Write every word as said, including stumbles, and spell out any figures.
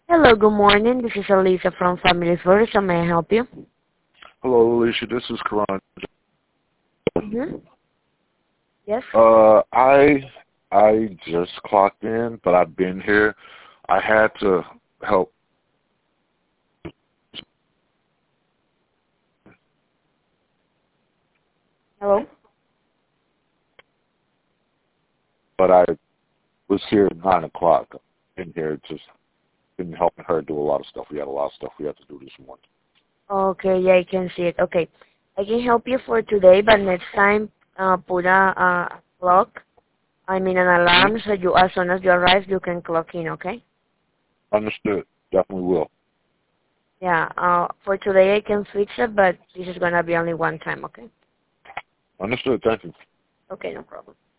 Hello, good morning. This is Elisa from Family First. How may I help you? Hello, Alicia. This is Karan. Mm-hmm. Yes? Uh, I I just clocked in, but I've been here. I had to help, Hello? but I was here at nine o'clock. In here, just been helping her do a lot of stuff. We had a lot of stuff we had to do this morning. Okay, yeah, I can see it. Okay. I can help you for today, but next time, uh, put a, a clock, I mean an alarm, so you, as soon as you arrive, you can clock in, okay? Understood. Definitely will. Yeah, uh, for today I can fix it, but this is going to be only one time, okay? Understood. Thank you. Okay, no problem.